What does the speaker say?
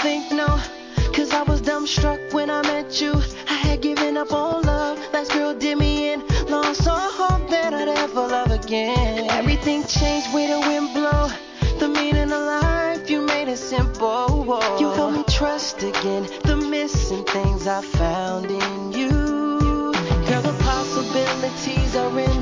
think no, cause I was dumbstruck when I met you. I had given up on love, last girl did me in. Lost all hope that I'd ever love again. Everything changed with a wind blow. The meaning of life, you made it simple. Whoa. You helped me trust again, the missing things I found in you. Girl, the possibilities are in